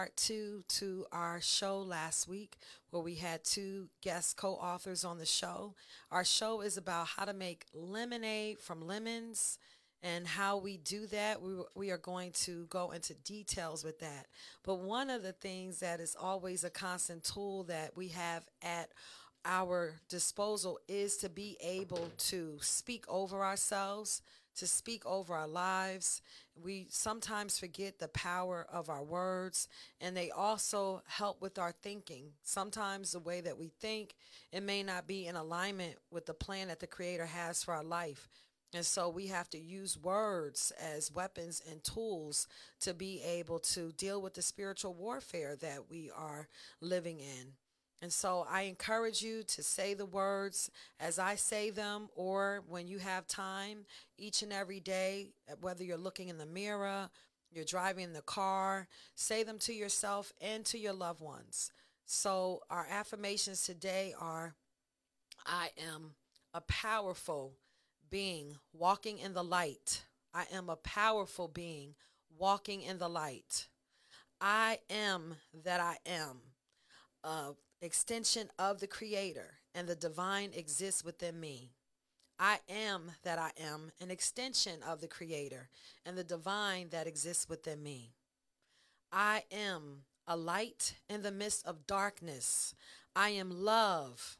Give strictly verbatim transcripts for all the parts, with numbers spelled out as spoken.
part two to our show last week where we had two guest co authors on the show. Our show is about how to make lemonade from lemons and how we do that. We, we are going to go into details with that. But one of the things that is always a constant tool that we have at our disposal is to be able to speak over ourselves, to speak over our lives. We sometimes forget the power of our words, and they also help with our thinking. Sometimes the way that we think, it may not be in alignment with the plan that the Creator has for our life. And so we have to use words as weapons and tools to be able to deal with the spiritual warfare that we are living in. And so I encourage you to say the words as I say them, or when you have time each and every day, whether you're looking in the mirror, you're driving in the car, say them to yourself and to your loved ones. So our affirmations today are: I am a powerful being walking in the light. I am a powerful being walking in the light. I am that I am, a extension of the Creator, and the divine exists within me. I am that I am, an extension of the Creator, and the divine that exists within me. I am a light in the midst of darkness. I am love.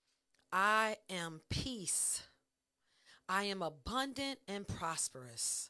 I am peace. I am abundant and prosperous.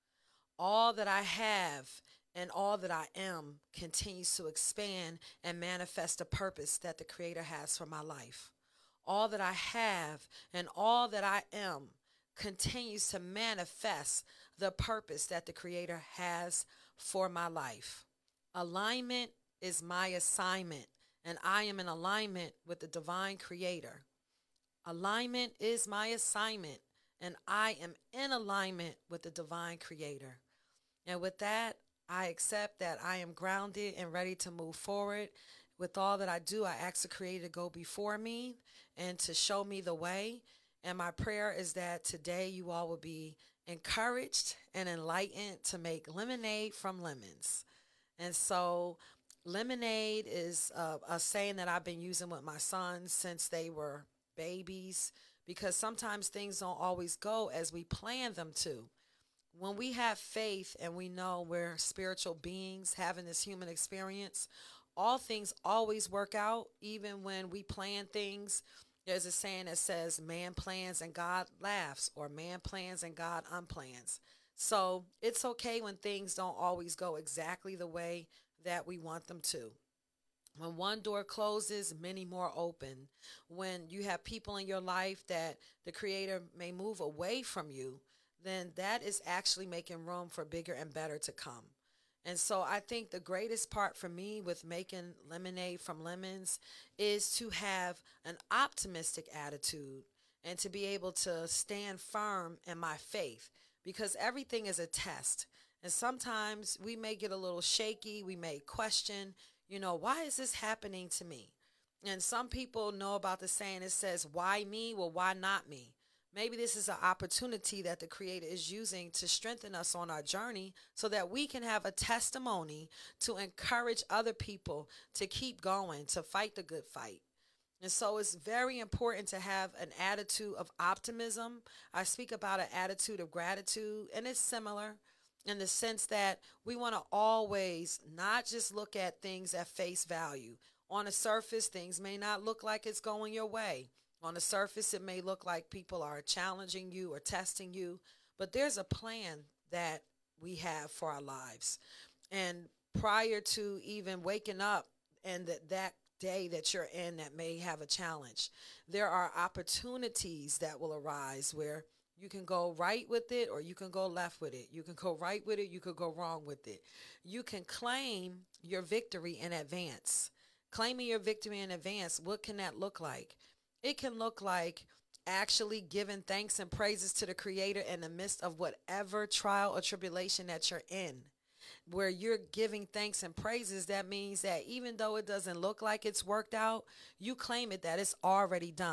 All that I have and all that I am continues to expand and manifest the purpose that the Creator has for my life. All that I have and all that I am continues to manifest the purpose that the Creator has for my life. Alignment is my assignment, and I am in alignment with the divine Creator. Alignment is my assignment, and I am in alignment with the divine Creator. And with that, I accept that I am grounded and ready to move forward. With all that I do, I ask the Creator to go before me and to show me the way. And my prayer is that today you all will be encouraged and enlightened to make lemonade from lemons. And so, lemonade is a, a saying that I've been using with my sons since they were babies, because sometimes things don't always go as we plan them to. When we have faith and we know we're spiritual beings having this human experience, all things always work out, even when we plan things. There's a saying that says, man plans and God laughs, or man plans and God unplans. So it's okay when things don't always go exactly the way that we want them to. When one door closes, many more open. When you have people in your life that the Creator may move away from you, then that is actually making room for bigger and better to come. And so I think the greatest part for me with making lemonade from lemons is to have an optimistic attitude and to be able to stand firm in my faith, because everything is a test. And sometimes we may get a little shaky. We may question, you know, why is this happening to me? And some people know about the saying, it says, why me? Well, why not me? Maybe this is an opportunity that the Creator is using to strengthen us on our journey so that we can have a testimony to encourage other people to keep going, to fight the good fight. And so it's very important to have an attitude of optimism. I speak about an attitude of gratitude, and it's similar in the sense that we want to always not just look at things at face value. On the surface, things may not look like it's going your way. On the surface, it may look like people are challenging you or testing you, but there's a plan that we have for our lives. And prior to even waking up and that, that day that you're in that may have a challenge, there are opportunities that will arise where you can go right with it or you can go left with it. You can go right with it. You could go wrong with it. You can claim your victory in advance. Claiming your victory in advance, what can that look like? It can look like actually giving thanks and praises to the Creator in the midst of whatever trial or tribulation that you're in. Where you're giving thanks and praises, that means that even though it doesn't look like it's worked out, you claim it that it's already done.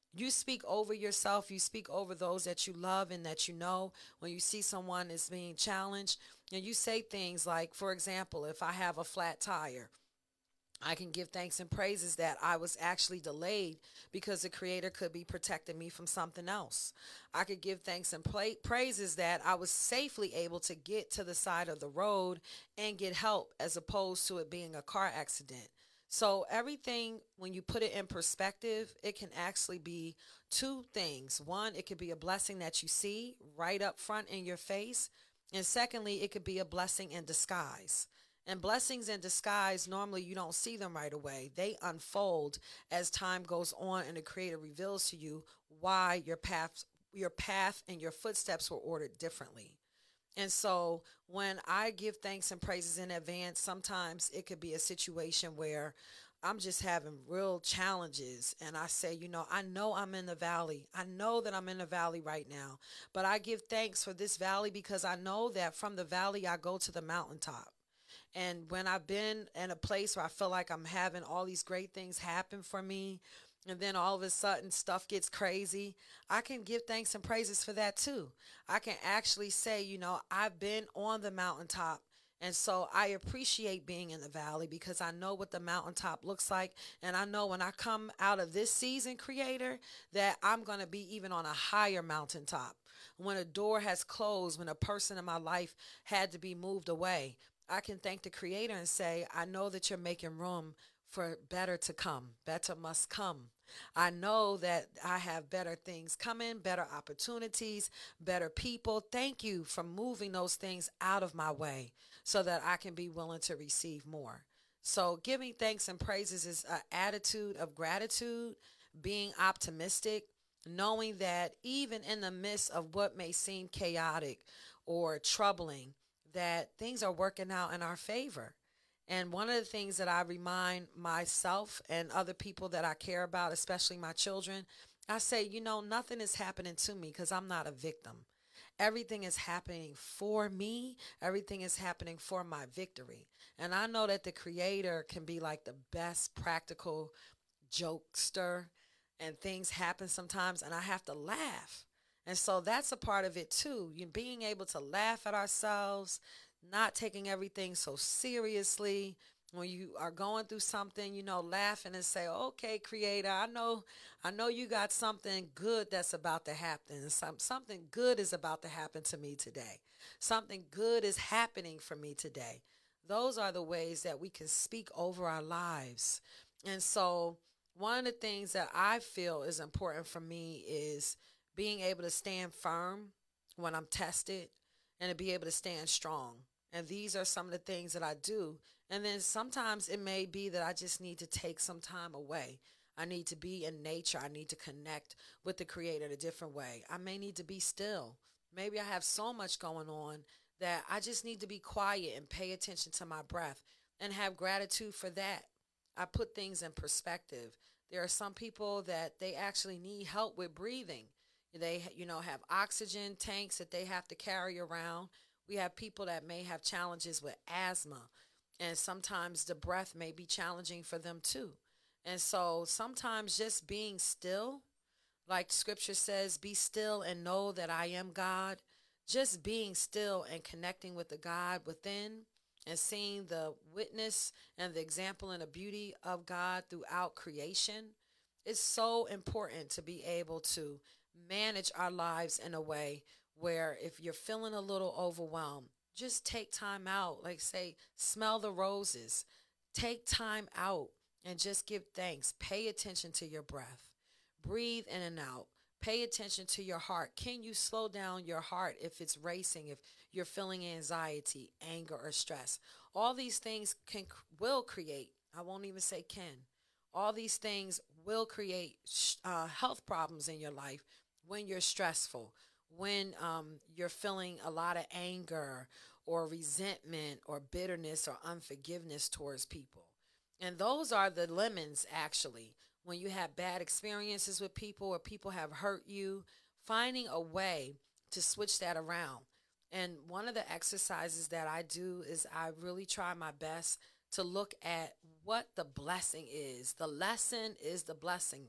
You speak over yourself. You speak over those that you love and that you know. When you see someone is being challenged, and you say things like, for example, if I have a flat tire, I can give thanks and praises that I was actually delayed because the Creator could be protecting me from something else. I could give thanks and pla praises that I was safely able to get to the side of the road and get help as opposed to it being a car accident. So, everything, when you put it in perspective, it can actually be two things. One, it could be a blessing that you see right up front in your face. And secondly, it could be a blessing in disguise. And blessings in disguise, normally you don't see them right away. They unfold as time goes on and the Creator reveals to you why your path, your path and your footsteps were ordered differently. And so when I give thanks and praises in advance, sometimes it could be a situation where I'm just having real challenges. And I say, you know, I know I'm in the valley. I know that I'm in the valley right now. But I give thanks for this valley because I know that from the valley I go to the mountaintop. And when I've been in a place where I feel like I'm having all these great things happen for me, and then all of a sudden stuff gets crazy, I can give thanks and praises for that too. I can actually say, you know, I've been on the mountaintop. And so I appreciate being in the valley because I know what the mountaintop looks like. And I know when I come out of this season, Creator, that I'm going to be even on a higher mountaintop. When a door has closed, when a person in my life had to be moved away, I can thank the Creator and say, I know that you're making room for better to come. Better must come. I know that I have better things coming, better opportunities, better people. Thank you for moving those things out of my way so that I can be willing to receive more. So giving thanks and praises is an attitude of gratitude, being optimistic, knowing that even in the midst of what may seem chaotic or troubling, that things are working out in our favor. And one of the things that I remind myself and other people that I care about, especially my children, I say, you know, nothing is happening to me because I'm not a victim. Everything is happening for me. Everything is happening for my victory. And I know that the Creator can be like the best practical jokester, and things happen sometimes and I have to laugh. And so that's a part of it too. You being able to laugh at ourselves, not taking everything so seriously. When you are going through something, you know, laughing and say, okay, Creator, I know, I know you got something good that's about to happen. Some, something good is about to happen to me today. Something good is happening for me today. Those are the ways that we can speak over our lives. And so one of the things that I feel is important for me is being able to stand firm when I'm tested and to be able to stand strong. And these are some of the things that I do. And then sometimes it may be that I just need to take some time away. I need to be in nature. I need to connect with the Creator in a different way. I may need to be still. Maybe I have so much going on that I just need to be quiet and pay attention to my breath and have gratitude for that. I put things in perspective. There are some people that they actually need help with breathing. They, you know, have oxygen tanks that they have to carry around. We have people that may have challenges with asthma, and sometimes the breath may be challenging for them too. And so sometimes just being still, like scripture says, be still and know that I am God. Just being still and connecting with the God within and seeing the witness and the example and the beauty of God throughout creation is so important to be able to manage our lives in a way where if you're feeling a little overwhelmed, just take time out. Like say, smell the roses. Take time out and just give thanks. Pay attention to your breath. Breathe in and out. Pay attention to your heart. Can you slow down your heart if it's racing, if you're feeling anxiety, anger, or stress? All these things can will create, I won't even say can, all these things will create uh, health problems in your life when you're stressful, when um, you're feeling a lot of anger or resentment or bitterness or unforgiveness towards people. And those are the lemons, actually. When you have bad experiences with people or people have hurt you, finding a way to switch that around. And one of the exercises that I do is I really try my best to look at what the blessing is. The lesson is the blessing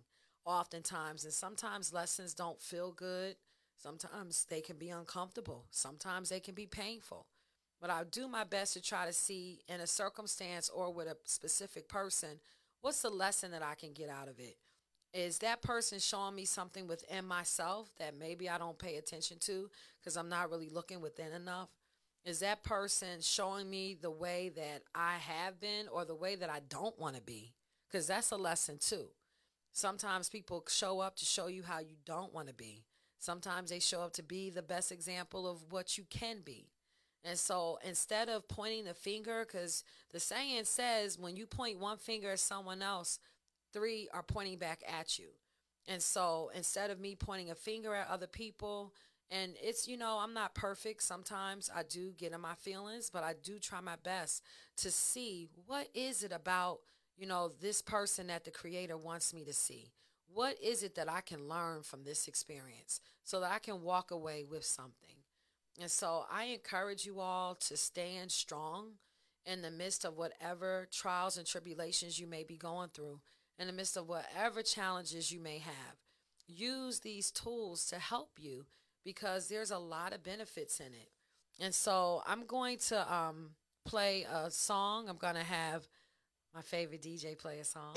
oftentimes. And sometimes lessons don't feel good. Sometimes they can be uncomfortable. Sometimes they can be painful. But I do my best to try to see in a circumstance or with a specific person, what's the lesson that I can get out of it? Is that person showing me something within myself that maybe I don't pay attention to because I'm not really looking within enough? Is that person showing me the way that I have been or the way that I don't want to be? Because that's a lesson too. Sometimes people show up to show you how you don't want to be. Sometimes they show up to be the best example of what you can be. And so instead of pointing the finger, because the saying says when you point one finger at someone else, three are pointing back at you. And so instead of me pointing a finger at other people, and it's, you know, I'm not perfect. Sometimes I do get in my feelings, but I do try my best to see what is it about, you know, this person that the Creator wants me to see. What is it that I can learn from this experience so that I can walk away with something? And so I encourage you all to stand strong in the midst of whatever trials and tribulations you may be going through, in the midst of whatever challenges you may have. Use these tools to help you because there's a lot of benefits in it. And so I'm going to um, play a song. I'm going to have my favorite D J play a song.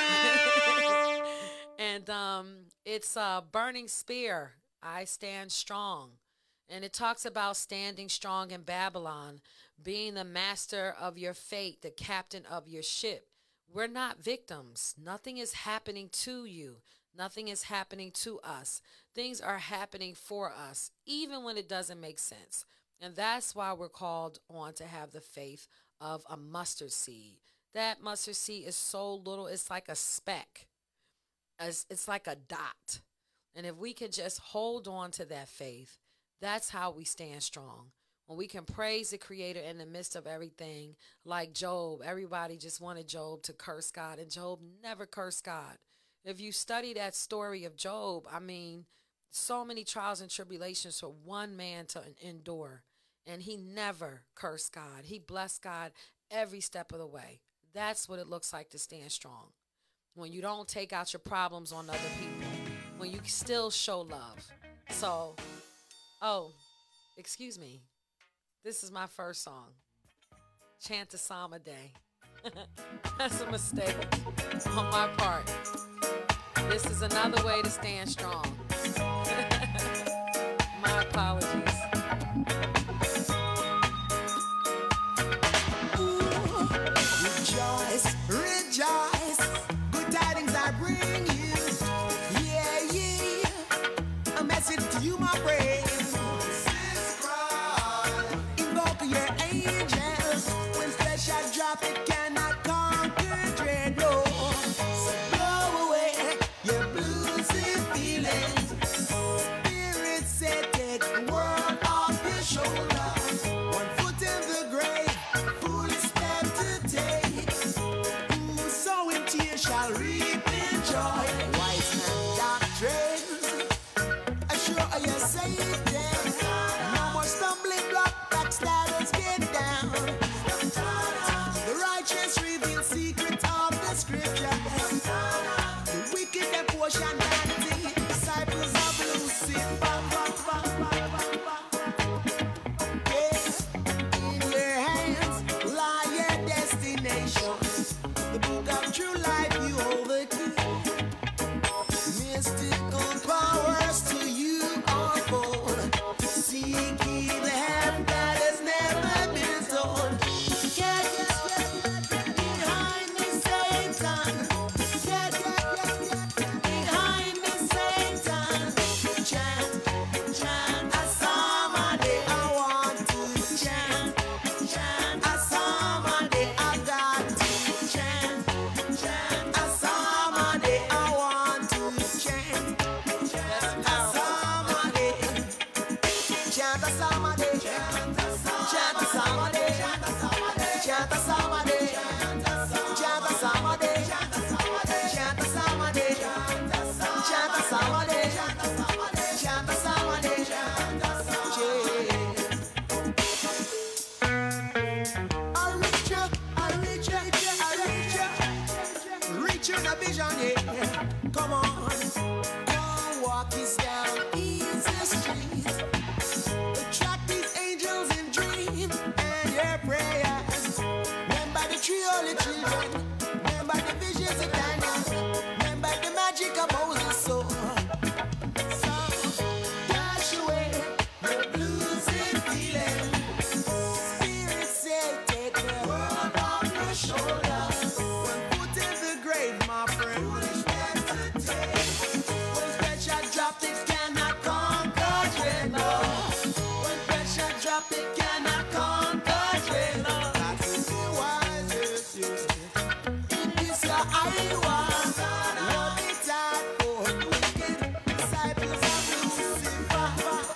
and um, it's uh, Burning Spear, I Stand Strong. And it talks about standing strong in Babylon, being the master of your fate, the captain of your ship. We're not victims. Nothing is happening to you. Nothing is happening to us. Things are happening for us, even when it doesn't make sense. And that's why we're called on to have the faith of a mustard seed. That mustard seed is so little, it's like a speck. It's, it's like a dot. And if we can just hold on to that faith, that's how we stand strong. When we can praise the Creator in the midst of everything, like Job. Everybody just wanted Job to curse God, and Job never cursed God. If you study that story of Job, I mean, so many trials and tribulations for one man to endure, and he never cursed God. He blessed God every step of the way. That's what it looks like to stand strong. When you don't take out your problems on other people, when you still show love. So, oh, excuse me. This is my first song. Chant a psalm a day. That's a mistake on my part. This is another way to stand strong. My apologies. Ooh, rejoice, rejoice. Good tidings I bring you. Yeah, yeah. A message to you, my friend. Drop it, cannot conquer dread, no. So blow away your bluesy feelings. Spirit said, take the world off your shoulders. One foot in the grave, foolish step to take. Who sowing tears shall reap in joy. Wise man doctrines assure your safety. No more stumbling block, backstabbers get down. Just reveal secret of the scripture. The wicked and portion vanity, disciples of Lucifer. Yeah. In their hands lie your destination. The book of true life you hold the key. Mystical powers to you unfold. Seek ye the help that has never been told. vision, yeah. Come on, come walk this down easy street. Attract these angels in dream and your prayers. Remember the three holy children. Remember the visions of Daniel. Remember the magic of Moses. So, so dash away your blues and feelings. Spirit say take the world off your shoulders. When put in the grave, my friend. Foolish man to take. When pressure drop, it cannot conquer dread. No. When pressure drop, it cannot conquer dread. No. That is the wisest use. It is your eye want. Love it out for the wicked disciples of Lucifer.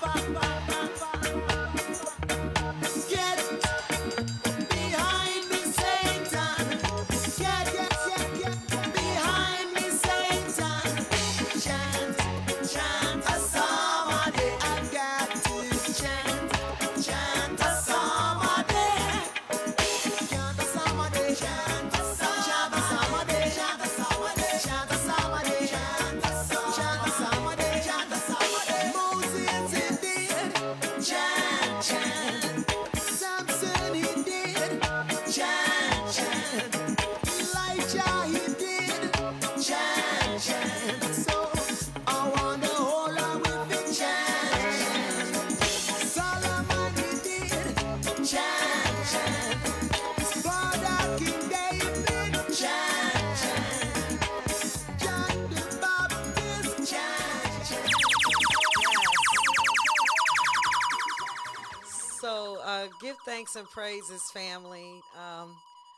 Get behind me, Satan. Get, get, get, get behind me, Satan. Chant, chant a psalm a day. I got to chant, chant a psalm a day. Chant a psalm a day. Chant a psalm a day. Chant a psalm a day. Chant a psalm a day. Chant a psalm a day. Chant a psalm a day. Moses he did. Chant, chant. Samson he did. Chant, chant. Elijah he did. Chant, chant. So I want the whole lot with it. Chant, chant. Solomon he did. Chant, chant. His father King David. Chant, chant. John the Baptist. Chant, chant. So uh, give thanks and praises, family. Um,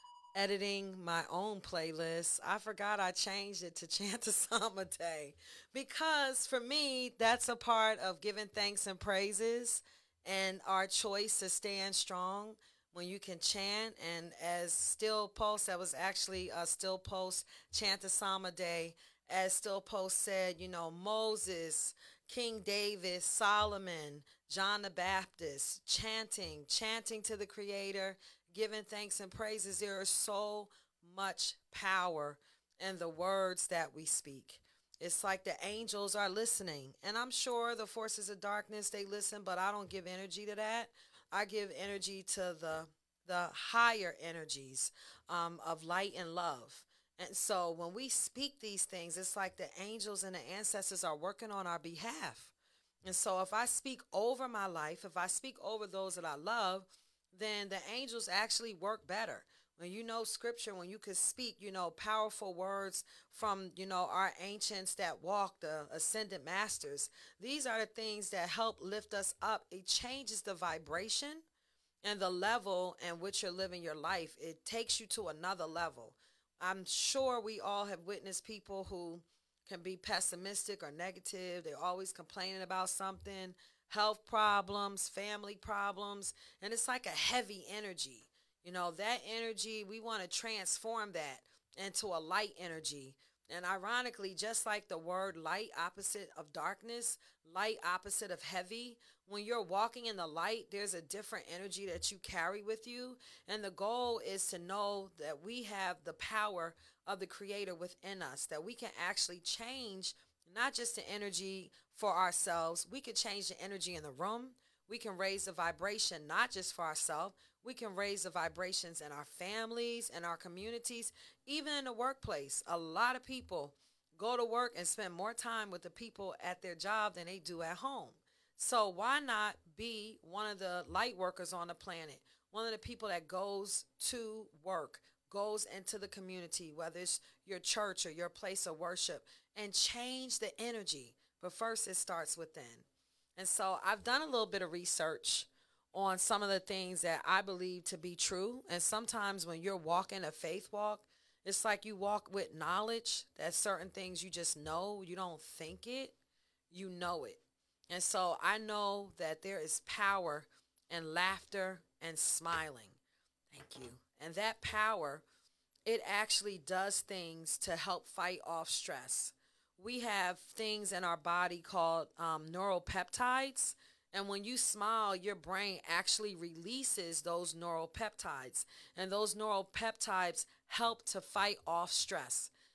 editing my own playlist, I forgot I changed it to Chant a Psalm a Day because for me, that's a part of giving thanks and praises and our choice to stand strong when you can chant. And as Still Post, that was actually a Still Post, Chant a Psalm a Day. As Still Post said, you know, Moses, King David, Solomon, John the Baptist, chanting, chanting to the Creator, giving thanks and praises. There is so much power in the words that we speak. It's like the angels are listening. And I'm sure the forces of darkness, they listen, but I don't give energy to that. I give energy to the the higher energies um, of light and love. And so when we speak these things, it's like the angels and the ancestors are working on our behalf. And so if I speak over my life, if I speak over those that I love, then the angels actually work better. When you know scripture, when you could speak, you know, powerful words from, you know, our ancients that walked, the ascended masters, these are the things that help lift us up. It changes the vibration and the level in which you're living your life. It takes you to another level. I'm sure we all have witnessed people who can be pessimistic or negative. They're always complaining about something, health problems, family problems, and it's like a heavy energy. You know, that energy, we want to transform that into a light energy. And ironically, just like the word light, opposite of darkness, light, opposite of heavy, when you're walking in the light, there's a different energy that you carry with you. And the goal is to know that we have the power of the Creator within us, that we can actually change not just the energy for ourselves. We can change the energy in the room. We can raise the vibration, not just for ourselves. We can raise the vibrations in our families and our communities, even in the workplace. A lot of people go to work and spend more time with the people at their job than they do at home. So why not be one of the light workers on the planet, one of the people that goes to work, goes into the community, whether it's your church or your place of worship, and change the energy. But first, it starts within. And so I've done a little bit of research on some of the things that I believe to be true. And sometimes when you're walking a faith walk, it's like you walk with knowledge that certain things you just know. You don't think it, you know it. And so I know that there is power in laughter and smiling. Thank you. And that power, it actually does things to help fight off stress. We have things in our body called um, neuropeptides. And when you smile, your brain actually releases those neuropeptides. And those neuropeptides help to fight off stress.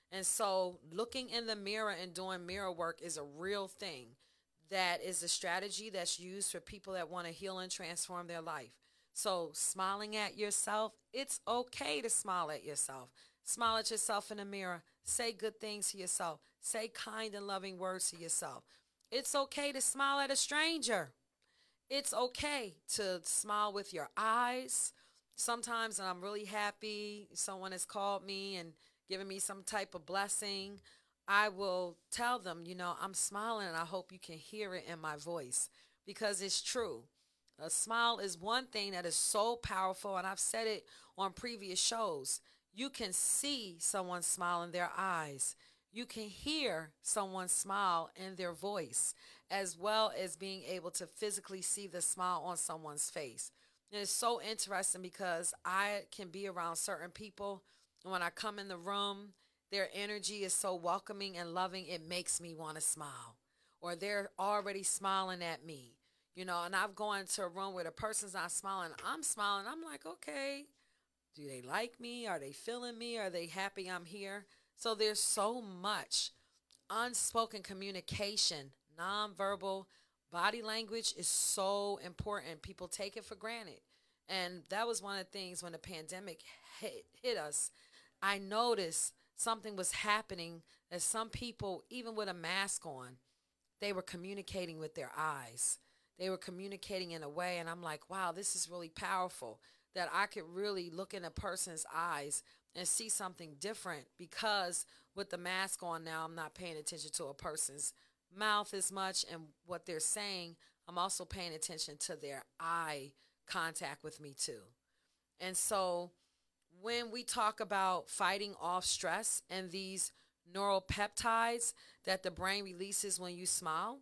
And so looking in the mirror and doing mirror work is a real thing. That is a strategy that's used for people that want to heal and transform their life. So smiling at yourself, it's okay to smile at yourself. Smile at yourself in the mirror. Say good things to yourself. Say kind and loving words to yourself. It's okay to smile at a stranger. It's okay to smile with your eyes. Sometimes when I'm really happy, someone has called me and given me some type of blessing, I will tell them, you know, I'm smiling and I hope you can hear it in my voice, because it's true. A smile is one thing that is so powerful, and I've said it on previous shows. You can see someone smile in their eyes. You can hear someone smile in their voice, as well as being able to physically see the smile on someone's face. And it's so interesting because I can be around certain people, and when I come in the room, their energy is so welcoming and loving, it makes me want to smile. Or they're already smiling at me. You know, and I've gone to a room where the person's not smiling. I'm smiling. I'm like, okay, do they like me? Are they feeling me? Are they happy I'm here? So there's so much unspoken communication, nonverbal body language is so important. People take it for granted. And that was one of the things when the pandemic hit, hit us. I noticed something was happening, that some people, even with a mask on, they were communicating with their eyes. They were communicating in a way, and I'm like, wow, this is really powerful, that I could really look in a person's eyes and see something different, because with the mask on now, I'm not paying attention to a person's mouth as much and what they're saying. I'm also paying attention to their eye contact with me too. And so when we talk about fighting off stress and these neuropeptides that the brain releases when you smile,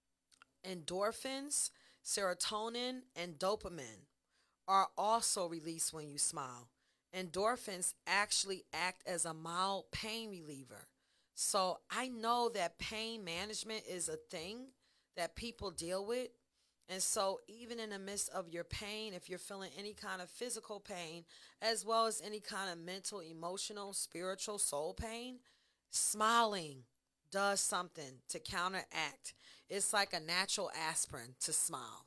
endorphins, serotonin, and dopamine are also released when you smile. Endorphins actually act as a mild pain reliever. So I know that pain management is a thing that people deal with. And so even in the midst of your pain, if you're feeling any kind of physical pain, as well as any kind of mental, emotional, spiritual, soul pain, smiling does something to counteract. It's like a natural aspirin to smile.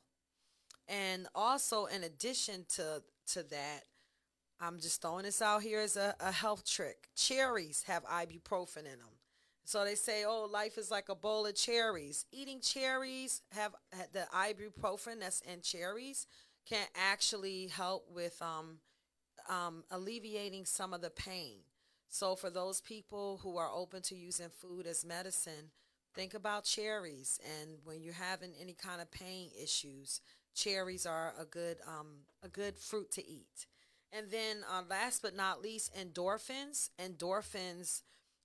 And also, in addition to, to that, I'm just throwing this out here as a, a health trick. Cherries have ibuprofen in them. So they say, oh, life is like a bowl of cherries. Eating cherries have the ibuprofen that's in cherries can actually help with um, um, alleviating some of the pain. So for those people who are open to using food as medicine, think about cherries. And when you're having any kind of pain issues, cherries are a good um, a good fruit to eat. And then uh, last but not least, endorphins. Endorphins,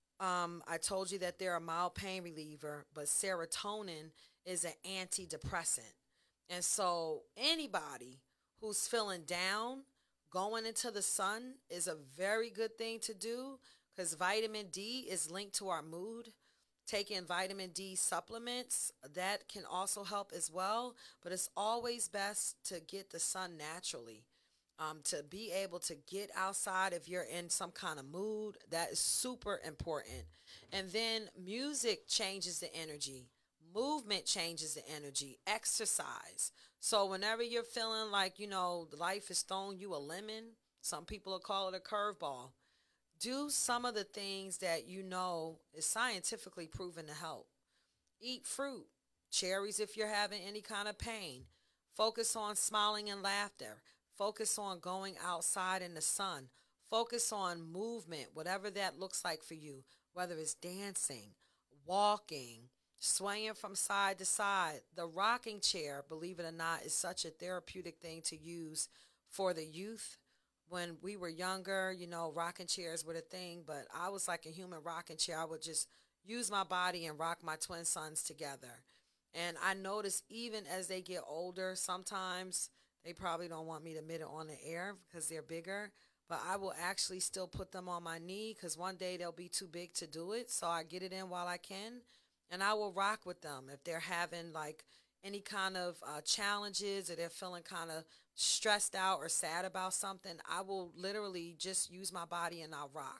um, I told you that they're a mild pain reliever, but serotonin is an antidepressant. And so anybody who's feeling down, going into the sun is a very good thing to do, because vitamin D is linked to our mood. Taking vitamin D supplements, that can also help as well, but it's always best to get the sun naturally. Um, to be able to get outside if you're in some kind of mood, that is super important. And then music changes the energy. Movement changes the energy. Exercise. So whenever you're feeling like, you know, life is throwing you a lemon, some people will call it a curveball, do some of the things that you know is scientifically proven to help. Eat fruit. Cherries if you're having any kind of pain. Focus on smiling and laughter. Focus on going outside in the sun. Focus on movement, whatever that looks like for you, whether it's dancing, walking, swaying from side to side. The rocking chair, believe it or not, is such a therapeutic thing to use for the youth. When we were younger, you know, rocking chairs were the thing, but I was like a human rocking chair. I would just use my body and rock my twin sons together. And I notice even as they get older, sometimes they probably don't want me to admit it on the air because they're bigger, but I will actually still put them on my knee because one day they'll be too big to do it. So I get it in while I can, and I will rock with them. If they're having like any kind of uh, challenges, or they're feeling kind of stressed out or sad about something, I will literally just use my body and I'll rock.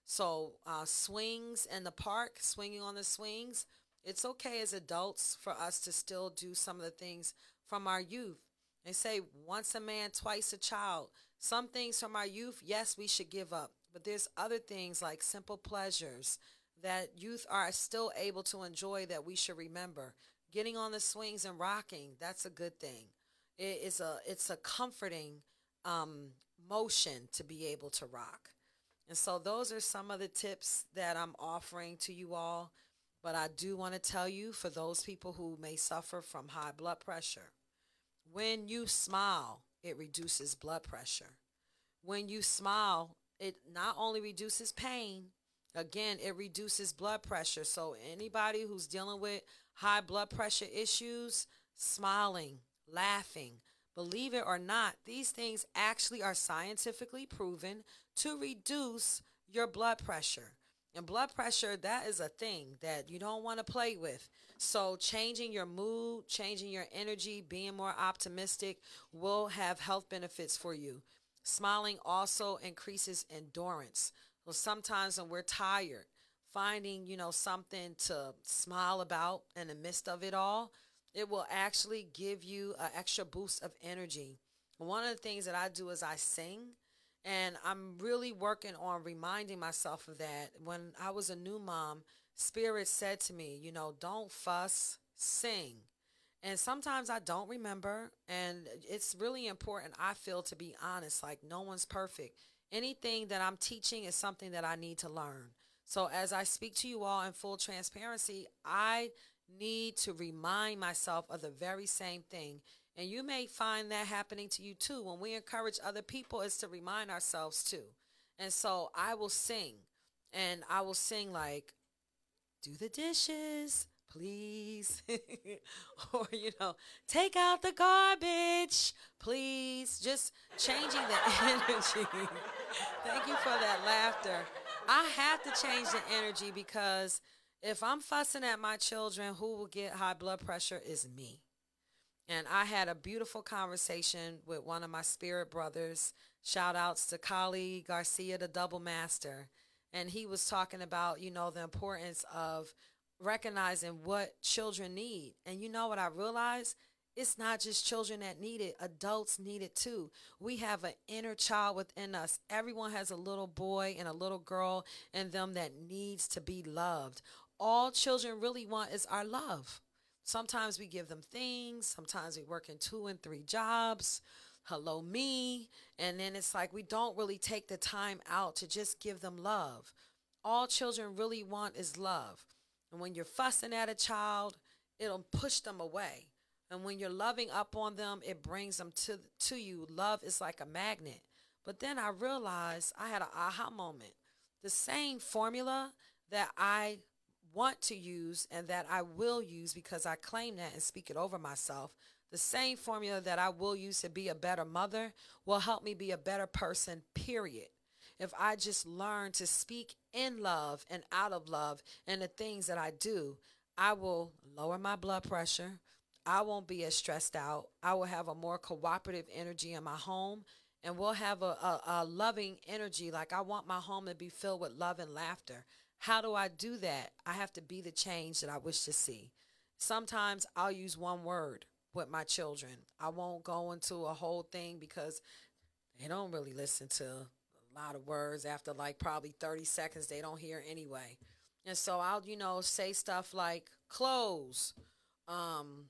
So uh, swings in the park, swinging on the swings, it's okay as adults for us to still do some of the things from our youth. They say once a man, twice a child. Some things from our youth, yes, we should give up. But there's other things like simple pleasures that youth are still able to enjoy that we should remember. Getting on the swings and rocking, that's a good thing. It is a it's a comforting um, motion to be able to rock. And so those are some of the tips that I'm offering to you all. But I do want to tell you, for those people who may suffer from high blood pressure, when you smile, it reduces blood pressure. When you smile, it not only reduces pain, again, it reduces blood pressure. So anybody who's dealing with high blood pressure issues, smiling, laughing, believe it or not, these things actually are scientifically proven to reduce your blood pressure. And blood pressure, that is a thing that you don't want to play with. So changing your mood, changing your energy, being more optimistic will have health benefits for you. Smiling also increases endurance. So sometimes when we're tired, finding, you know, something to smile about in the midst of it all, it will actually give you an extra boost of energy. One of the things that I do is I sing. And I'm really working on reminding myself of that. When I was a new mom, Spirit said to me, you know, don't fuss, sing. And sometimes I don't remember. And it's really important, I feel, to be honest. Like, no one's perfect. Anything that I'm teaching is something that I need to learn. So as I speak to you all in full transparency, I need to remind myself of the very same thing. And you may find that happening to you too. When we encourage other people, it's to remind ourselves too. And so I will sing, and I will sing like, do the dishes, please. Or, you know, take out the garbage, please. Just changing the energy. Thank you for that laughter. I have to change the energy, because if I'm fussing at my children, who will get high blood pressure is me. And I had a beautiful conversation with one of my spirit brothers. Shout outs to Kali Garcia, the double master. And he was talking about, you know, the importance of recognizing what children need. And you know what I realized? It's not just children that need it. Adults need it too. We have an inner child within us. Everyone has a little boy and a little girl in them that needs to be loved. All children really want is our love. Sometimes we give them things. Sometimes we work in two and three jobs. Hello, me. And then it's like we don't really take the time out to just give them love. All children really want is love. And when you're fussing at a child, it'll push them away. And when you're loving up on them, it brings them to, to you. Love is like a magnet. But then I realized, I had an aha moment. The same formula that I want to use and that I will use, because I claim that and speak it over myself, the same formula that I will use to be a better mother will help me be a better person, period. If I just learn to speak in love and out of love in the things that I do, I will lower my blood pressure. I won't be as stressed out. I will have a more cooperative energy in my home, and we'll have a, a, a loving energy. Like, I want my home to be filled with love and laughter. How do I do that? I have to be the change that I wish to see. Sometimes I'll use one word with my children. I won't go into a whole thing, because they don't really listen to a lot of words. After like probably thirty seconds, they don't hear anyway. And so I'll, you know, say stuff like close. Um,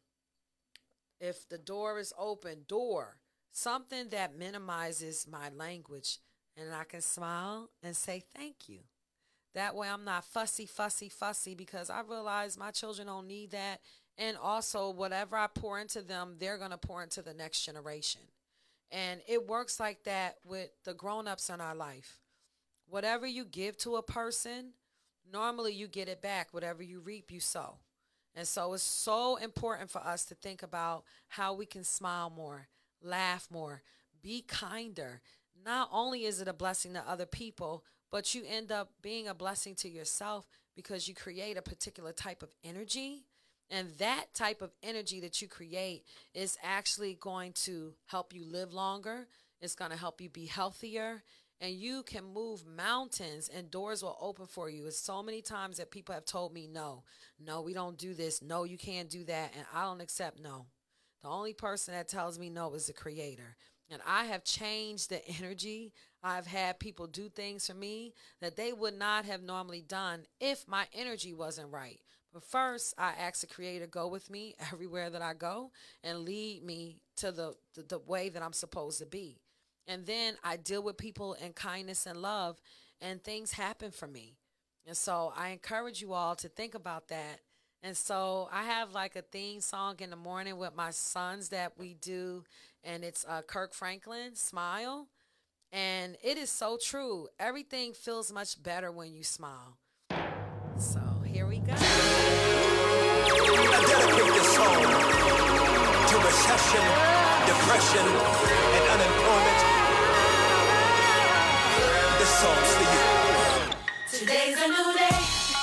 if the door is open, door. Something that minimizes my language, and I can smile and say thank you. That way I'm not fussy, fussy, fussy, because I realize my children don't need that. And also, whatever I pour into them, they're going to pour into the next generation. And it works like that with the grown-ups in our life. Whatever you give to a person, normally you get it back. Whatever you reap, you sow. And so it's so important for us to think about how we can smile more, laugh more, be kinder. Not only is it a blessing to other people, but you end up being a blessing to yourself, because you create a particular type of energy. And that type of energy that you create is actually going to help you live longer. It's going to help you be healthier. and you can move mountains and doors will open for you. It's so many times that people have told me, no, no, we don't do this. No, you can't do that. And I don't accept no. The only person that tells me no is the Creator. And I have changed the energy. I've had people do things for me that they would not have normally done if my energy wasn't right. But first, I ask the Creator, go with me everywhere that I go and lead me to the, the, the way that I'm supposed to be. And then I deal with people in kindness and love, and things happen for me. And so I encourage you all to think about that. And so I have like a theme song in the morning with my sons that we do, and it's uh, Kirk Franklin, Smile. And it is so true. Everything feels much better when you smile. So here we go. I dedicate this song to recession, depression, and unemployment. This song's for you. Today's a new day,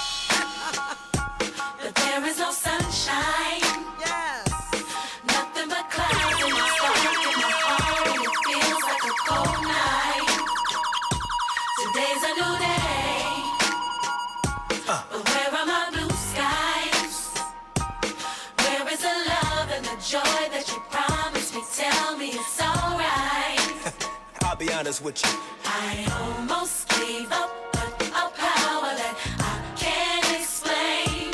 but there is no sunshine. Yes. Nothing but clouds in my stomach, in my heart, and it feels like a cold night. Today's a new day, uh. but where are my blue skies? Where is the love and the joy that you promised me? Tell me it's alright. I'll be honest with you. I almost gave up, but a power that I can't explain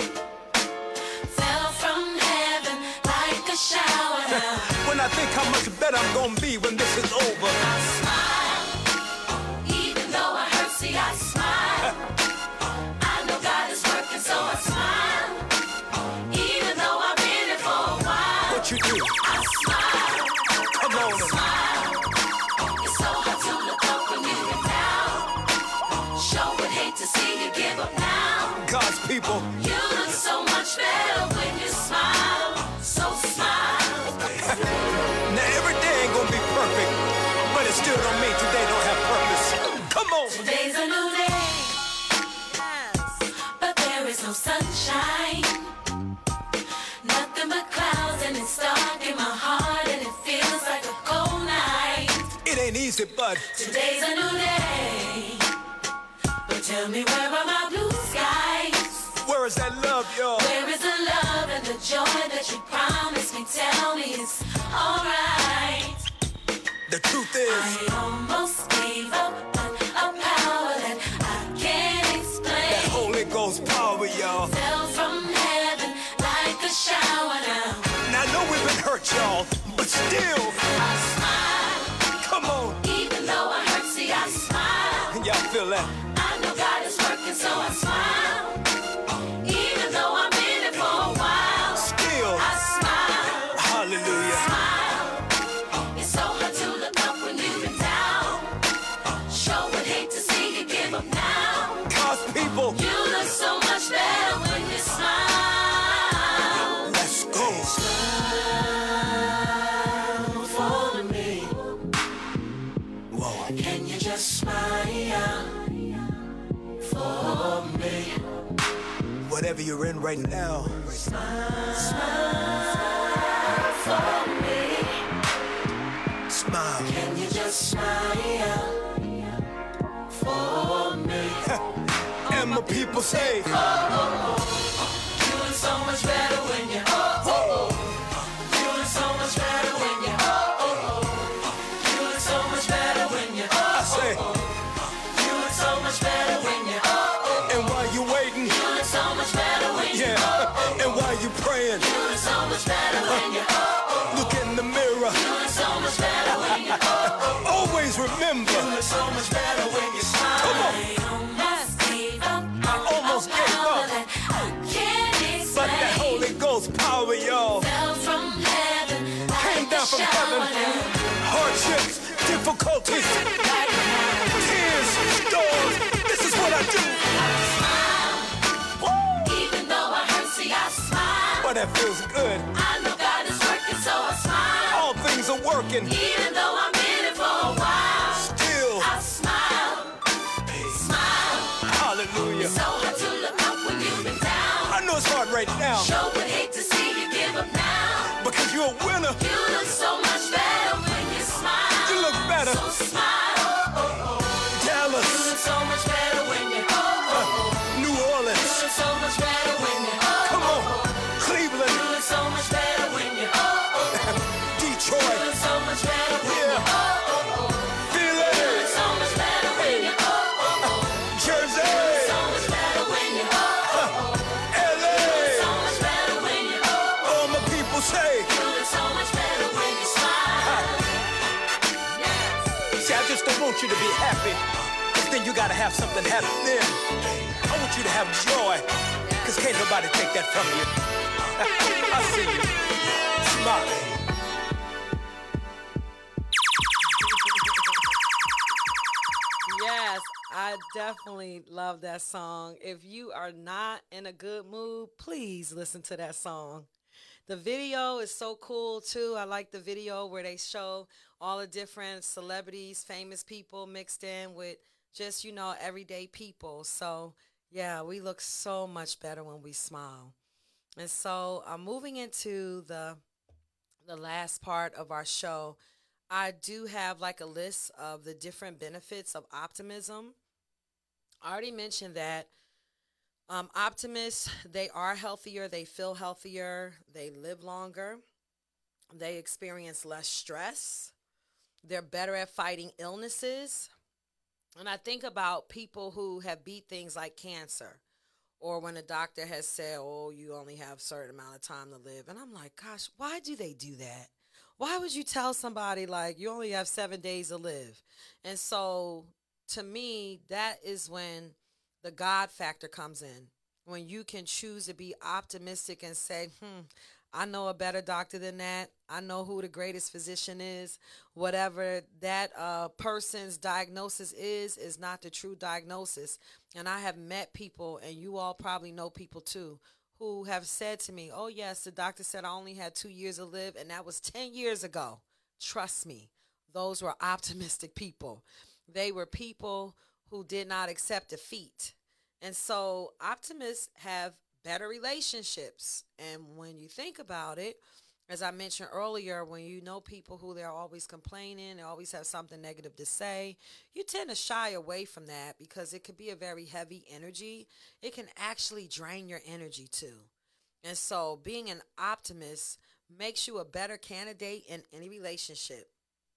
fell from heaven like a shower now. When I think how much better I'm gonna be when this is over, I smile, even though I hurt, see I smile. I know God is working, so I smile, even though I've been it for a while. what you do? I smile, Come on. I smile. It's so hard to look up when you've been down. Sure would hate to see you give up now. God's people. You look so much better when you smile. So smile. Now every day ain't gonna be perfect, but it still don't mean today don't have purpose. Come on. Today's a new day, Yes. but there is no sunshine. Nothing but clouds, and it's dark in my heart, and it feels like a cold night. It ain't easy, but Today's a new day, but tell me, where are my blue skies? where is that love, y'all? Where is the love and the joy that you promised me? Tell me it's alright. The truth is, I almost gave up, but a power that I can't that explain Holy Ghost power, y'all. fell from heaven like a shower now. Now I know we've been hurt, y'all, but still, I smile, come on. even though I hurt, see I smile. Y'all feel that? I know God is working, so I smile, even though I've been it for a while. Still, I smile, hallelujah. smile. It's so hard to look up when you've been down. Sure would hate to see you give up now. God's people, You look so much better when you smile. let's go. Smile for me. Whoa. Can you just smile for me? Whatever you're in right now, Smile for me. smile. Can you just smile for me? And my people say, You look so much better when you oh oh oh. You look so much better when you oh oh oh. You look so much better when you oh I say, You look so much better when you oh oh. and while you waiting, You look so much better when you yeah, oh and while you praying, You look so much better when you oh oh. look in the mirror. You look so much better when you oh Always remember, You look so much better when you smile. Come on. I almost gave up. I almost gave Power up, that I can't but that explain. Holy Ghost power, y'all, Fell from heaven came like down a from shower heaven. now. Hardships, difficulties, tears, storms. This is what I do. Even though I hurt, see I smile. But that feels good. I know God is working, so I smile. All things are working. Even though I've been it for a while, Still, I smile, smile. hallelujah. So hard to look up when you've been down. I know it's hard right now, Sure would hate to see you give up now. because you're a winner. You look so much better when you smile. You look better. So smile. want you to be happy, but then you gotta have something happen then. I want you to have joy, cause can't nobody take that from you. I see you. Smile. Yes, I definitely love that song. If you are not in a good mood, please listen to that song. The video is so cool too. I like the video where they show all the different celebrities, famous people mixed in with just, you know, everyday people. So, yeah, we look so much better when we smile. And so, I'm moving into the the last part of our show. I do have like a list of the different benefits of optimism. I already mentioned that um, optimists, they are healthier, they feel healthier, they live longer, they experience less stress, they're better at fighting illnesses. And I think about people who have beat things like cancer, or when a doctor has said, oh, you only have a certain amount of time to live. And I'm like, gosh, why do they do that? Why would you tell somebody like you only have seven days to live? And so to me, that is when the God factor comes in. When you can choose to be optimistic and say, hmm, I know a better doctor than that. I know who the greatest physician is. Whatever that uh, person's diagnosis is, is not the true diagnosis. And I have met people, and you all probably know people too, who have said to me, oh, yes, the doctor said I only had two years to live, and that was ten years ago. Trust me, those were optimistic people. They were people who did not accept defeat. And so optimists have better relationships. And when you think about it, as I mentioned earlier, when you know people who they're always complaining, they always have something negative to say, you tend to shy away from that because it could be a very heavy energy. It can actually drain your energy too. And so being an optimist makes you a better candidate in any relationship.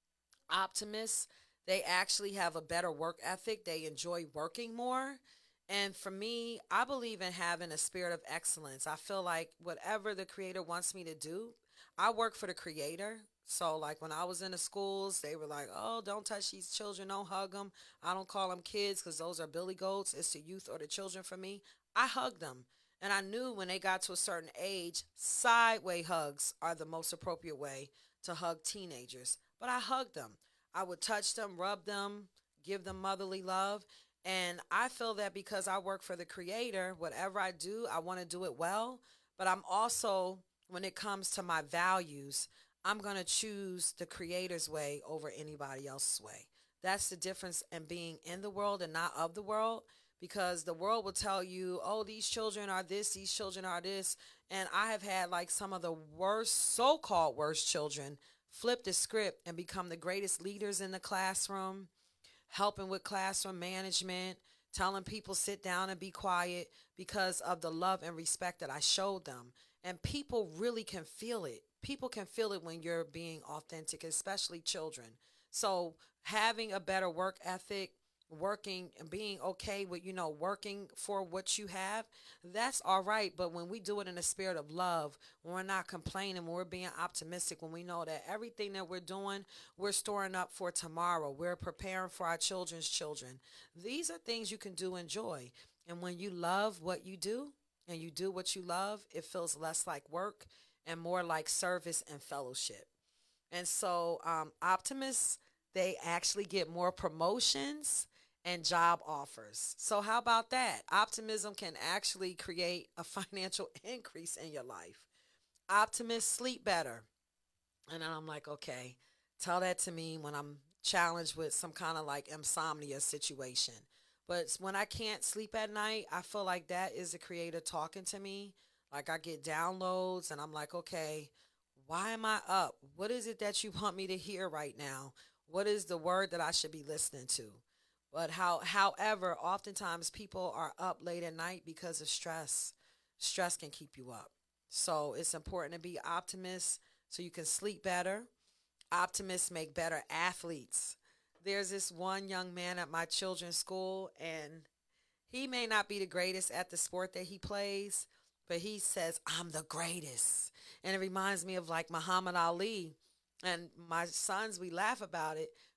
Optimists, they actually have a better work ethic. They enjoy working more. And for me, I believe in having a spirit of excellence. I feel like whatever the Creator wants me to do, I work for the Creator. So like when I was in the schools, they were like, oh, don't touch these children. Don't hug them. I don't call them kids because those are billy goats. It's the youth or the children for me. I hug them. And I knew when they got to a certain age, sideway hugs are the most appropriate way to hug teenagers. But I hugged them. I would touch them, rub them, give them motherly love. And I feel that because I work for the Creator, whatever I do, I want to do it well. But I'm also, when it comes to my values, I'm going to choose the Creator's way over anybody else's way. That's the difference in being in the world and not of the world, because the world will tell you, oh, these children are this, these children are this. And I have had like some of the worst, so-called worst children flip the script and become the greatest leaders in the classroom, helping with classroom management, telling people sit down and be quiet because of the love and respect that I showed them. And people really can feel it. People can feel it when you're being authentic, especially children. So having a better work ethic, working and being okay with, you know, working for what you have, that's all right. But when we do it in a spirit of love, when we're not complaining, when we're being optimistic, when we know that everything that we're doing, we're storing up for tomorrow, we're preparing for our children's children. These are things you can do and enjoy. And when you love what you do and you do what you love, it feels less like work and more like service and fellowship. And so um, optimists, they actually get more promotions and job offers. So how about that? Optimism can actually create a financial increase in your life. Optimists sleep better. And then I'm like, okay, tell that to me when I'm challenged with some kind of like insomnia situation. But when I can't sleep at night, I feel like that is the Creator talking to me. Like I get downloads and I'm like, okay, why am I up? What is it that you want me to hear right now? What is the word that I should be listening to? But how, however, oftentimes people are up late at night because of stress. Stress can keep you up. So it's important to be optimists so you can sleep better. Optimists make better athletes. There's this one young man at my children's school, and he may not be the greatest at the sport that he plays, but he says, I'm the greatest. And it reminds me of like Muhammad Ali. And my sons, we laugh about it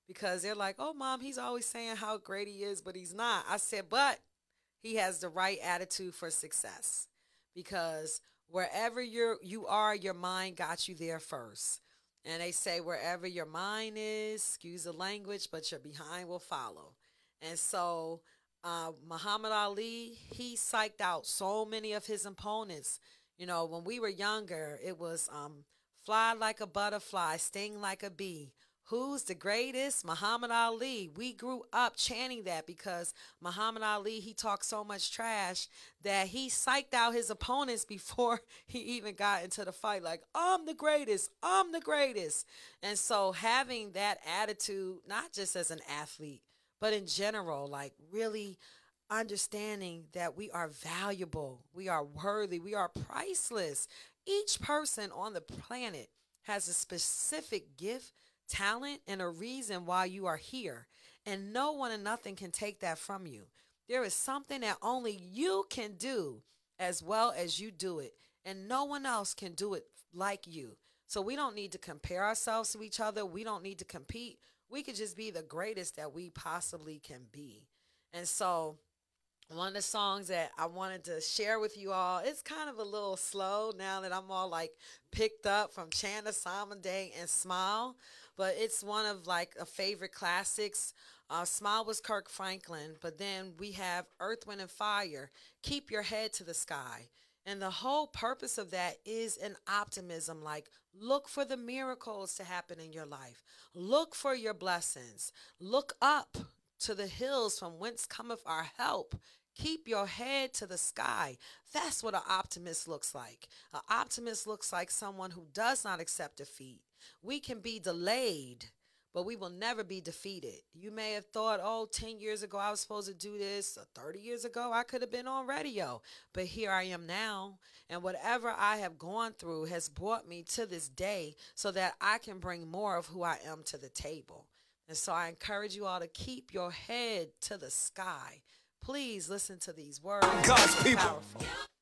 because they're like, oh, Mom, he's always saying how great he is, but he's not. I said, but he has the right attitude for success, because wherever you're, you are, your mind got you there first. And they say wherever your mind is, excuse the language, but your behind will follow. And so uh, Muhammad Ali, he psyched out so many of his opponents. You know, when we were younger, it was um, fly like a butterfly, sting like a bee. Who's the greatest? Muhammad Ali. We grew up chanting that because Muhammad Ali, he talked so much trash that he psyched out his opponents before he even got into the fight. Like, I'm the greatest. I'm the greatest. And so having that attitude, not just as an athlete, but in general, like really understanding that we are valuable, we are worthy, we are priceless. Each person on the planet has a specific gift, talent, and a reason why you are here. And no one and nothing can take that from you. There is something that only you can do as well as you do it. And no one else can do it like you. So we don't need to compare ourselves to each other. We don't need to compete. We could just be the greatest that we possibly can be. And so one of the songs that I wanted to share with you all, it's kind of a little slow now that I'm all like picked up from Chant of Psalm Day and Smile, but it's one of like a favorite classics. Uh, Smile was Kirk Franklin, but then we have Earth, Wind, and Fire, Keep Your Head to the Sky. And the whole purpose of that is an optimism, like look for the miracles to happen in your life. Look for your blessings. Look up to the hills from whence cometh our help. Keep your head to the sky. That's what an optimist looks like. An optimist looks like someone who does not accept defeat. We can be delayed, but we will never be defeated. You may have thought, oh, ten years ago I was supposed to do this, or thirty years ago I could have been on radio, but here I am now, and whatever I have gone through has brought me to this day so that I can bring more of who I am to the table. And so I encourage you all to keep your head to the sky. Please listen to these words. God's Very people. Powerful.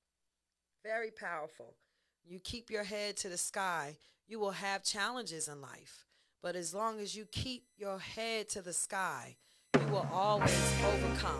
Very powerful. You keep your head to the sky, you will have challenges in life. But as long as you keep your head to the sky, you will always overcome.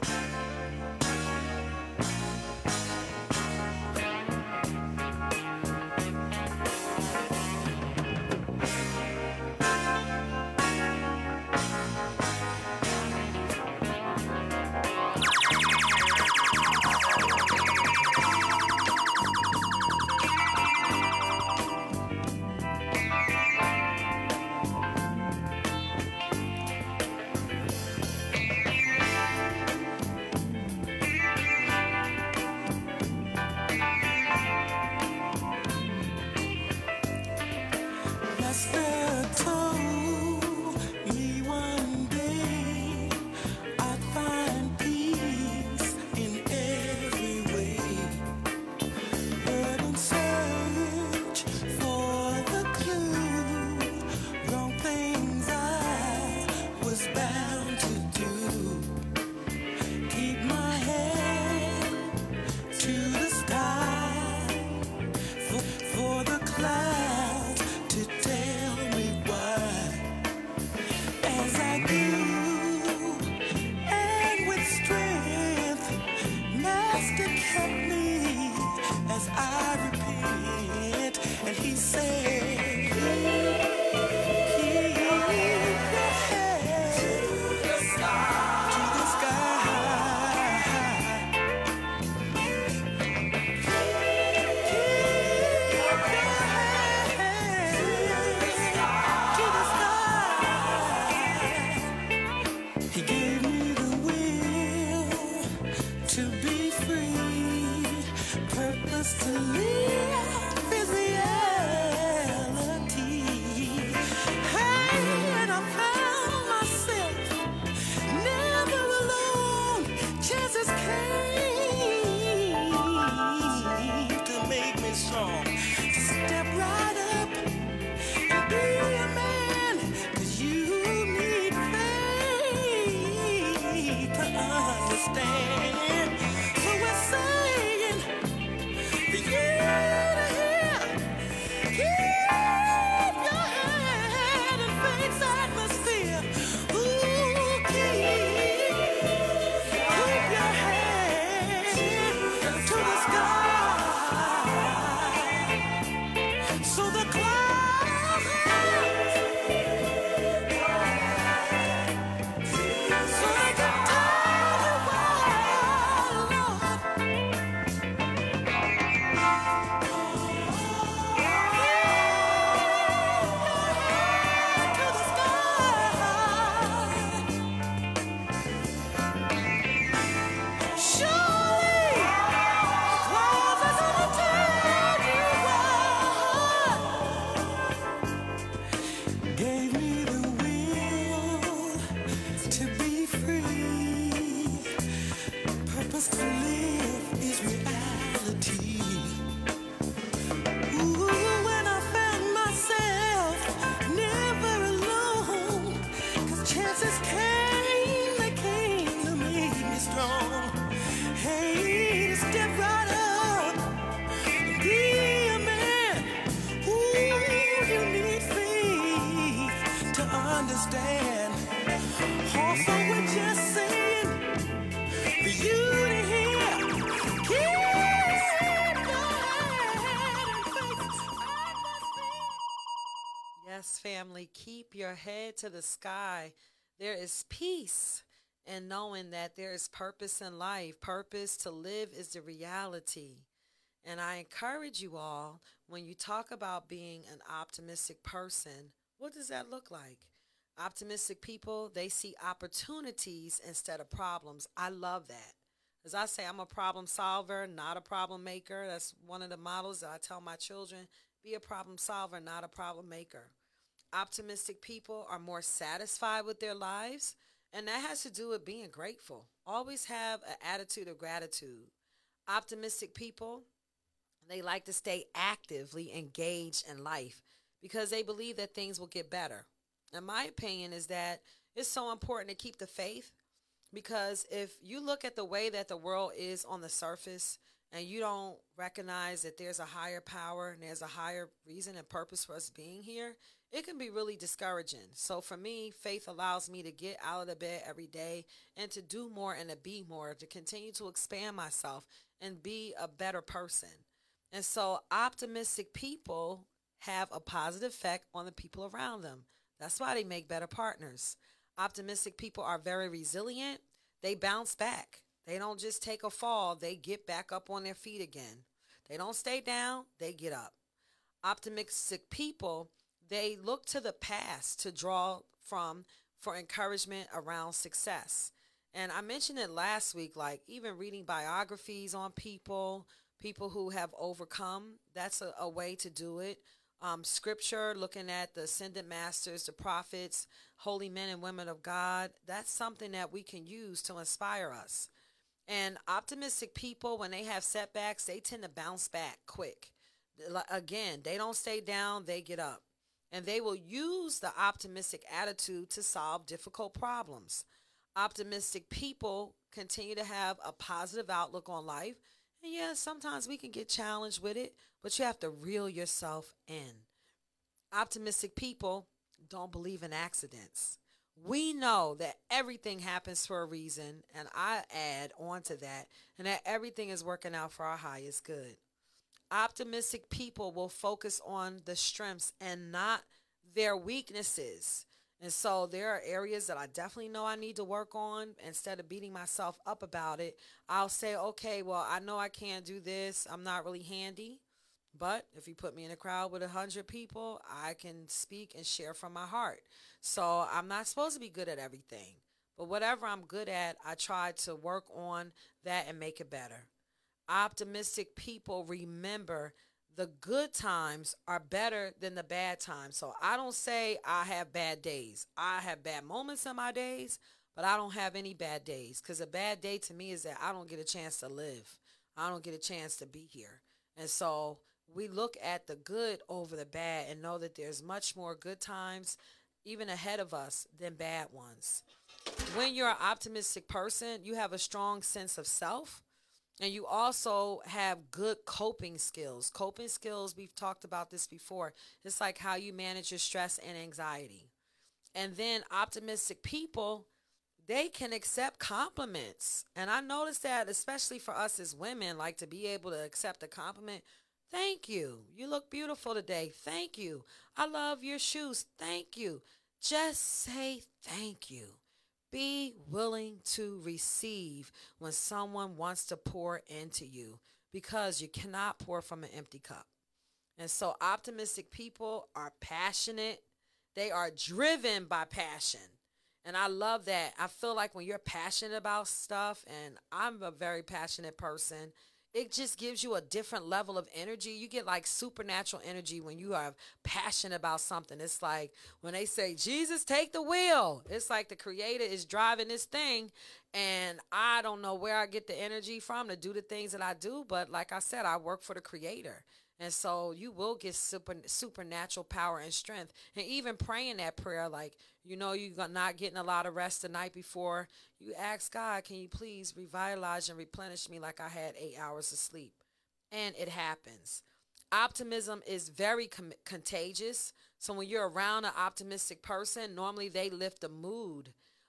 Understand. So we're saying, for you to is reality. Ooh, when I found myself never alone, 'cause chances came, they came to make me strong. Hey, to step right up and be a man. Ooh, you need faith to understand. Also, we're just saying for you to hear. Keep your head and face. Yes, family, keep your head to the sky. There is peace in knowing that there is purpose in life. Purpose to live is the reality. And I encourage you all, when you talk about being an optimistic person, what does that look like? Optimistic people, they see opportunities instead of problems. I love that. As I say, I'm a problem solver, not a problem maker. That's one of the models that I tell my children. Be a problem solver, not a problem maker. Optimistic people are more satisfied with their lives, and that has to do with being grateful. Always have an attitude of gratitude. Optimistic people, they like to stay actively engaged in life because they believe that things will get better. And my opinion is that it's so important to keep the faith, because if you look at the way that the world is on the surface and you don't recognize that there's a higher power and there's a higher reason and purpose for us being here, it can be really discouraging. So for me, faith allows me to get out of the bed every day and to do more and to be more, to continue to expand myself and be a better person. And so optimistic people have a positive effect on the people around them. That's why they make better partners. Optimistic people are very resilient. They bounce back. They don't just take a fall. They get back up on their feet again. They don't stay down. They get up. Optimistic people, they look to the past to draw from for encouragement around success. And I mentioned it last week, like even reading biographies on people, people who have overcome, that's a, a way to do it. Um, scripture, looking at the ascended masters, the prophets, holy men and women of God, that's something that we can use to inspire us. And optimistic people, when they have setbacks, they tend to bounce back quick. Again, they don't stay down, they get up. And they will use the optimistic attitude to solve difficult problems. Optimistic people continue to have a positive outlook on life. And yeah, sometimes we can get challenged with it, but you have to reel yourself in. Optimistic people don't believe in accidents. We know that everything happens for a reason, and I add on to that, and that everything is working out for our highest good. Optimistic people will focus on the strengths and not their weaknesses. And so there are areas that I definitely know I need to work on. Instead of beating myself up about it, I'll say, okay, well, I know I can't do this. I'm not really handy. But if you put me in a crowd with a hundred people, I can speak and share from my heart. So I'm not supposed to be good at everything. But whatever I'm good at, I try to work on that and make it better. Optimistic people remember the good times are better than the bad times. So I don't say I have bad days. I have bad moments in my days, but I don't have any bad days, because a bad day to me is that I don't get a chance to live. I don't get a chance to be here. And so we look at the good over the bad and know that there's much more good times even ahead of us than bad ones. When you're an optimistic person, you have a strong sense of self. And you also have good coping skills. Coping skills, we've talked about this before. It's like how you manage your stress and anxiety. And then optimistic people, they can accept compliments. And I noticed that especially for us as women, like to be able to accept a compliment. Thank you. You look beautiful today. Thank you. I love your shoes. Thank you. Just say thank you. Be willing to receive when someone wants to pour into you, because you cannot pour from an empty cup. And so optimistic people are passionate. They are driven by passion. And I love that. I feel like when you're passionate about stuff, and I'm a very passionate person, it just gives you a different level of energy. You get like supernatural energy when you are passionate about something. It's like when they say, Jesus, take the wheel. It's like the creator is driving this thing, and I don't know where I get the energy from to do the things that I do. But like I said, I work for the creator. And so you will get super, supernatural power and strength. And even praying that prayer, like, you know, you're not getting a lot of rest the night before, you ask God, can you please revitalize and replenish me like I had eight hours of sleep? And it happens. Optimism is very com- contagious. So when you're around an optimistic person, normally they lift the mood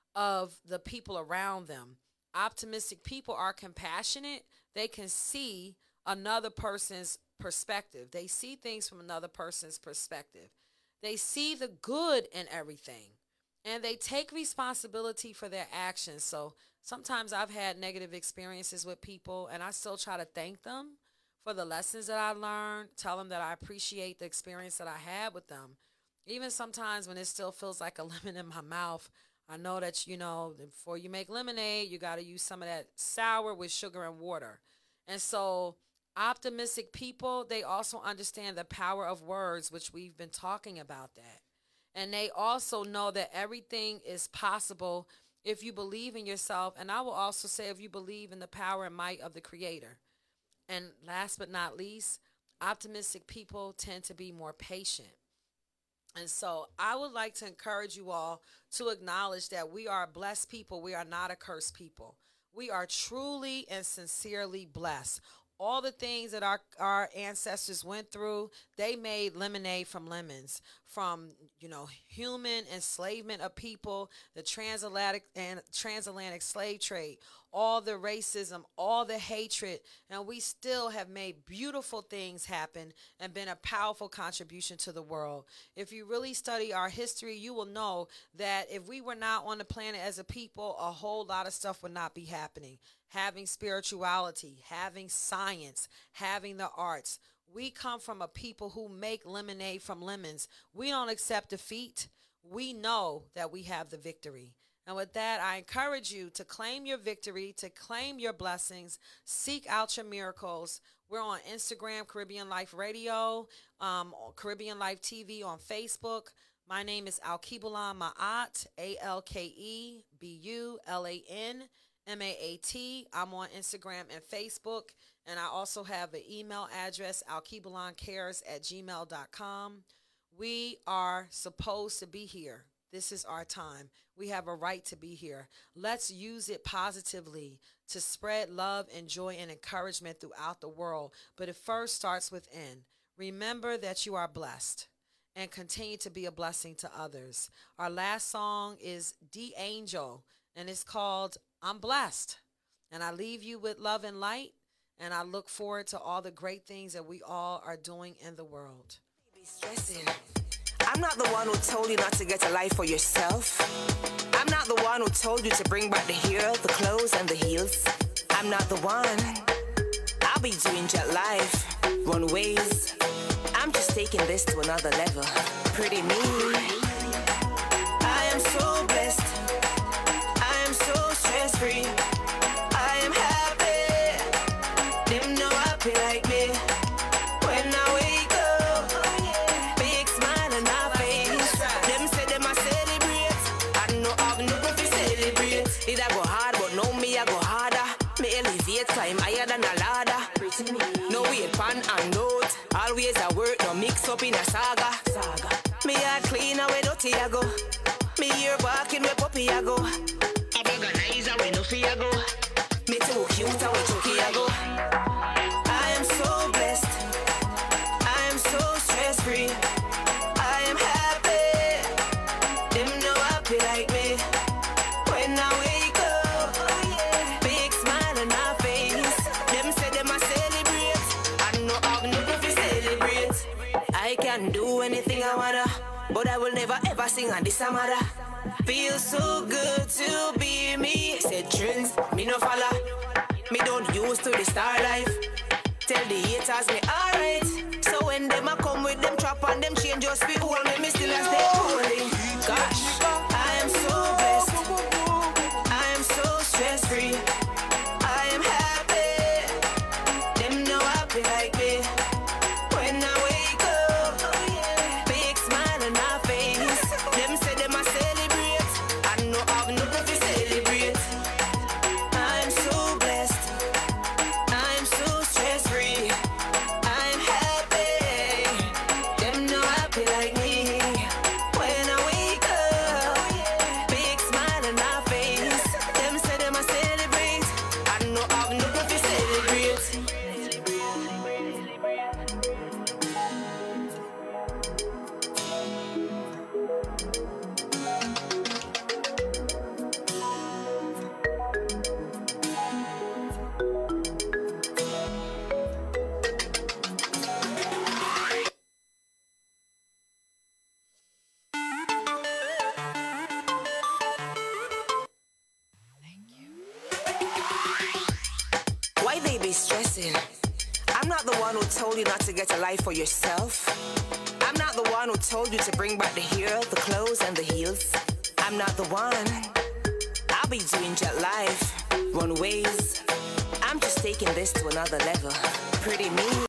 of the people around them. Optimistic people are compassionate. They can see another person's perspective. They see things from another person's perspective. They see the good in everything, and they take responsibility for their actions. So sometimes I've had negative experiences with people, and I still try to thank them for the lessons that I learned, tell them that I appreciate the experience that I had with them. Even sometimes when it still feels like a lemon in my mouth, I know that, you know, before you make lemonade, you got to use some of that sour with sugar and water. And so optimistic people, they also understand the power of words, which we've been talking about that. And they also know that everything is possible if you believe in yourself. And I will also say if you believe in the power and might of the Creator. And last but not least, optimistic people tend to be more patient. And so I would like to encourage you all to acknowledge that we are blessed people. We are not a cursed people. We are truly and sincerely blessed. All the things that our, our ancestors went through, they made lemonade from lemons, from, you know, human enslavement of people, the transatlantic and transatlantic slave trade, all the racism, all the hatred, and we still have made beautiful things happen and been a powerful contribution to the world. If you really study our history, you will know that if we were not on the planet as a people, a whole lot of stuff would not be happening. Having spirituality, having science, having the arts. We come from a people who make lemonade from lemons. We don't accept defeat. We know that we have the victory. And with that, I encourage you to claim your victory, to claim your blessings, seek out your miracles. We're on Instagram, Caribbean Life Radio, um, Caribbean Life T V on Facebook. My name is Alkebulan Maat, A L K E B U L A N M A A T. I'm on Instagram and Facebook. And I also have an email address, alkebulancares at gmail dot com. We are supposed to be here. This is our time. We have a right to be here. Let's use it positively to spread love and joy and encouragement throughout the world. But it first starts within. Remember that you are blessed and continue to be a blessing to others. Our last song is D Angel, and it's called I'm Blessed. And I leave you with love and light, and I look forward to all the great things that we all are doing in the world. Stressing. I'm not the one who told you not to get a life for yourself. I'm not the one who told you to bring back the hair, the clothes, and the heels. I'm not the one. I'll be doing jet life, runways. I'm just taking this to another level. Pretty me. I am so blessed. I am so stress-free. I am happy. Them know I feel like me. When I wake up, big smile on my face. Them say them I celebrate. I don't know how no if you celebrate. Did I go hard, but no me I go harder. Me elevate, climb higher than a ladder. No wait, pan and note. Always I work, no mix up in a saga. Me heart clean, away dirty I go. Me ear barking, where puppy I go. I organize, away no fear I go. Me too cute, away chucky I go. I am so blessed. I am so stress-free. I am happy. Them know I feel like me. When I wake up, big smile on my face. Them say them I celebrate. I know I've never to celebrate. I can do anything I wanna, but I will never ever sing on this amada. Feel so good to be me. Said trends, me no follow. Me don't use to the star life. Tell the haters me alright. So when them a come with them trap and them change just be hold me, me still a stay holding. Gosh, I am so blessed. I am so stress free. I am happy. listen. I'm not the one who told you not to get a life for yourself. I'm not the one who told you to bring back the hair, the clothes, and the heels. I'm not the one. I'll be doing jet life, runways. I'm just taking this to another level. Pretty me.